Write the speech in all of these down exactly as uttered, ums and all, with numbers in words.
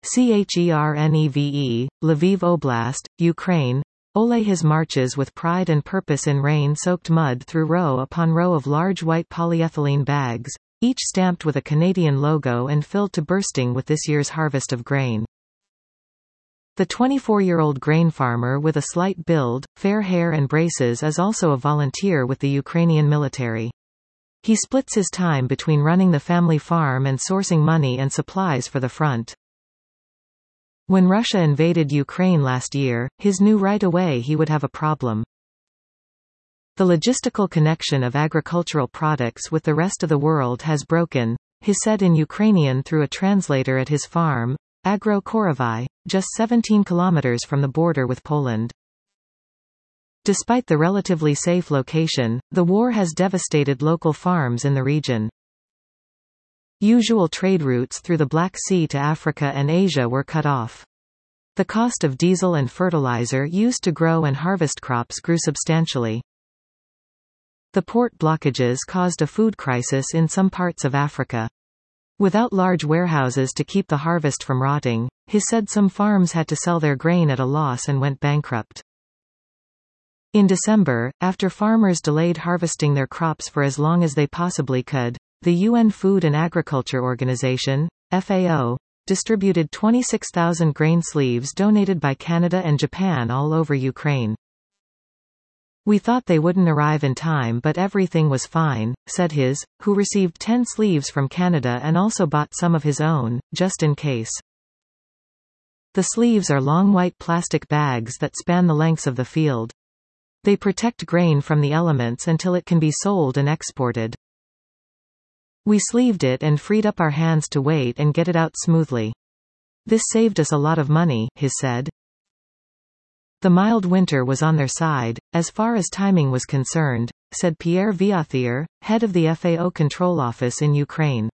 Cherneve, Lviv Oblast, Ukraine. Ole his marches with pride and purpose in rain-soaked mud through row upon row of large white polyethylene bags, each stamped with a Canadian logo and filled to bursting with this year's harvest of grain. The twenty-four-year-old grain farmer with a slight build, fair hair and braces is also a volunteer with the Ukrainian military. He splits his time between running the family farm and sourcing money and supplies for the front. When Russia invaded Ukraine last year, his knew right away he would have a problem. The logistical connection of agricultural products with the rest of the world has broken, he said in Ukrainian through a translator at his farm, Agro Korovai, just seventeen kilometers from the border with Poland. Despite the relatively safe location, the war has devastated local farms in the region. Usual trade routes through the Black Sea to Africa and Asia were cut off. The cost of diesel and fertilizer used to grow and harvest crops grew substantially. The port blockages caused a food crisis in some parts of Africa. Without large warehouses to keep the harvest from rotting, he said some farms had to sell their grain at a loss and went bankrupt. In December, after farmers delayed harvesting their crops for as long as they possibly could, the U N Food and Agriculture Organization, F A O, distributed twenty-six thousand grain sleeves donated by Canada and Japan all over Ukraine. We thought they wouldn't arrive in time, but everything was fine, said his, who received ten sleeves from Canada and also bought some of his own, just in case. The sleeves are long white plastic bags that span the lengths of the field. They protect grain from the elements until it can be sold and exported. We sleeved it and freed up our hands to wait and get it out smoothly. This saved us a lot of money, he said. The mild winter was on their side, as far as timing was concerned, said Pierre Viathier, head of the F A O control office in Ukraine.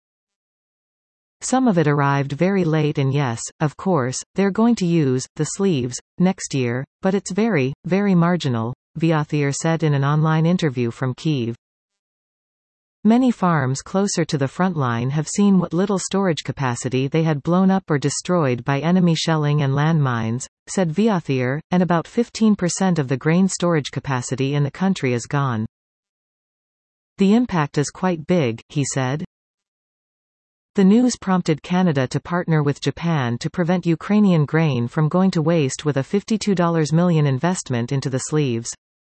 Some of it arrived very late and yes, of course, they're going to use the sleeves next year, but it's very, very marginal, Viathier said in an online interview from Kyiv. Many farms closer to the front line have seen what little storage capacity they had blown up or destroyed by enemy shelling and landmines, said Viathier, and about fifteen percent of the grain storage capacity in the country is gone. The impact is quite big, he said. The news prompted Canada to partner with Japan to prevent Ukrainian grain from going to waste with a fifty-two million dollars investment into the sleeves.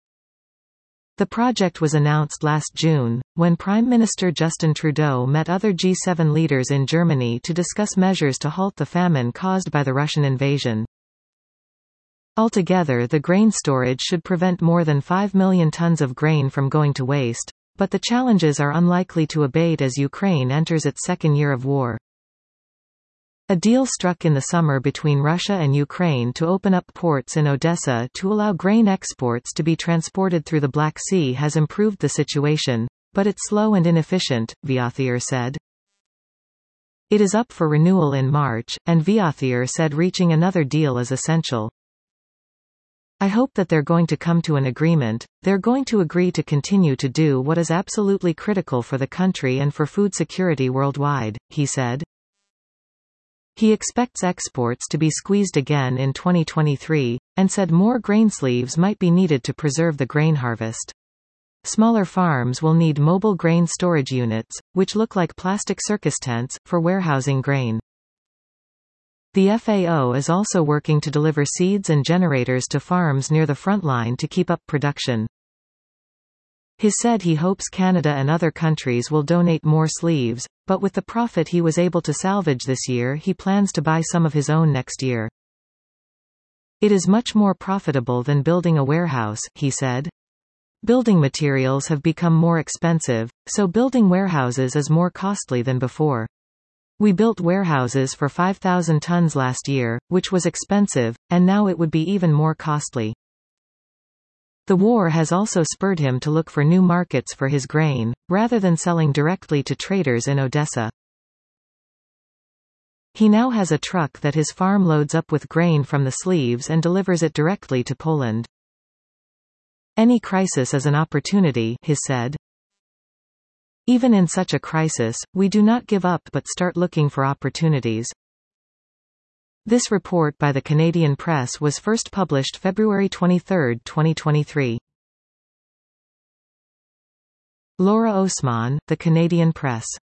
The project was announced last June, when Prime Minister Justin Trudeau met other G seven leaders in Germany to discuss measures to halt the famine caused by the Russian invasion. Altogether, the grain storage should prevent more than five million tons of grain from going to waste, but the challenges are unlikely to abate as Ukraine enters its second year of war. A deal struck in the summer between Russia and Ukraine to open up ports in Odessa to allow grain exports to be transported through the Black Sea has improved the situation, but it's slow and inefficient, Viathier said. It is up for renewal in March, and Viathier said reaching another deal is essential. I hope that they're going to come to an agreement, they're going to agree to continue to do what is absolutely critical for the country and for food security worldwide, he said. He expects exports to be squeezed again in twenty twenty-three, and said more grain sleeves might be needed to preserve the grain harvest. Smaller farms will need mobile grain storage units, which look like plastic circus tents, for warehousing grain. The F A O is also working to deliver seeds and generators to farms near the front line to keep up production. He said he hopes Canada and other countries will donate more sleeves, but with the profit he was able to salvage this year he plans to buy some of his own next year. It is much more profitable than building a warehouse, he said. Building materials have become more expensive, so building warehouses is more costly than before. We built warehouses for five thousand tons last year, which was expensive, and now it would be even more costly. The war has also spurred him to look for new markets for his grain, rather than selling directly to traders in Odessa. He now has a truck that his farm loads up with grain from the sleeves and delivers it directly to Poland. Any crisis is an opportunity, he said. Even in such a crisis, we do not give up but start looking for opportunities. This report by the Canadian Press was first published February twenty-third, twenty twenty-three. Laura Osman, The Canadian Press.